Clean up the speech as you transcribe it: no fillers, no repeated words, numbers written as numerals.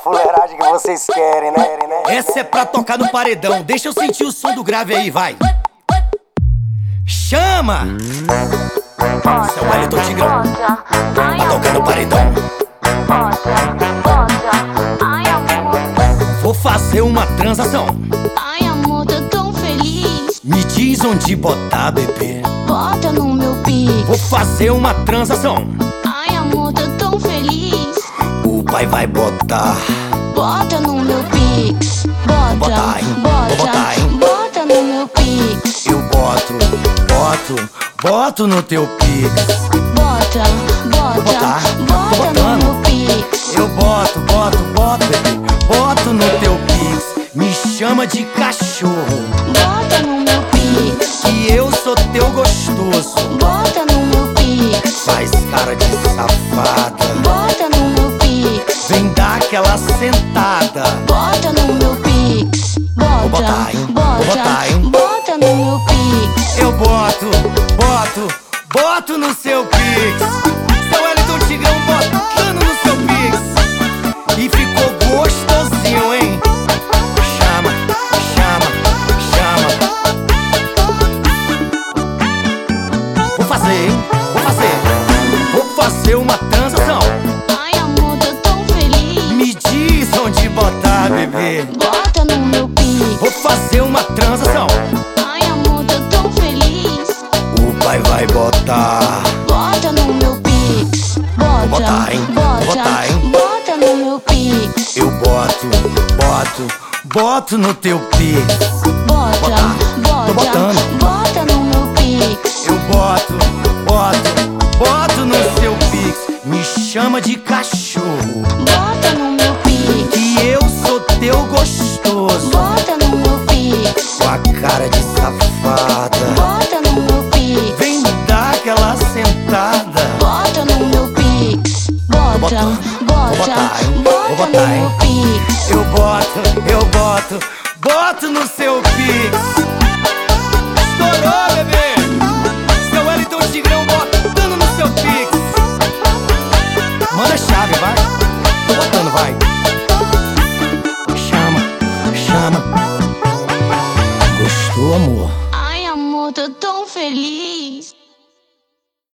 fuleiragem que vocês querem, né? Essa é pra tocar no paredão. Deixa eu sentir o som do grave aí, vai. Chama! Esse é o Wellington Tigrão. Tá tocando no paredão. Vou fazer uma transação. Ai, amor, tô tão feliz. Me diz onde botar, bebê. Bota no meu Pix. Vou fazer uma transação. Ai, amor, tô tão feliz. O pai vai botar. Bota no meu Pix. Bota, botar, hein? Vou botar, hein? Bota no meu Pix. Eu boto no teu Pix. Bota, botar, tô bota no botando. meu Pix. Eu boto, bebê. Boto no teu Pix. Me chama de cachorro. Bota no meu Pix. Que eu sou teu gostoso. Bota no meu Pix. Faz cara de safada. Bota no meu Pix. Vem dar aquela sentada. Bota no meu Pix. Vou botar, hein? Vou botar, hein? Bota no meu Pix. Eu boto no seu Pix. Seu Wellington Tigrão botando no seu Pix. E ficou gostosinho, hein? Chama. Vou fazer, hein? Vou fazer uma transação. Ai, amor, tô tão feliz. Me diz onde botar, bebê. Bota no meu Pix. Vou fazer uma transação. Ai, amor, tô tão feliz. O pai vai botar. Bota no meu Pix. Bota, botar, hein? Vou botar, hein? Bota no meu Pix. Eu boto no teu Pix. Bota, tô botando. Bota no meu Pix. Eu boto no seu Pix. Me chama de cachorro. Bota no meu Pix. Que eu sou teu gostoso. Bota no meu Pix. Com a cara de safada. Bota no meu Pix. Vem dar aquela sentada. Bota no meu Pix. Bota, Vou botar, hein? Vou bota botar, no hein? meu Pix. Eu boto no seu Pix. Estourou, bebê. Seu Wellington Tigrão botando no seu Pix. Manda chave.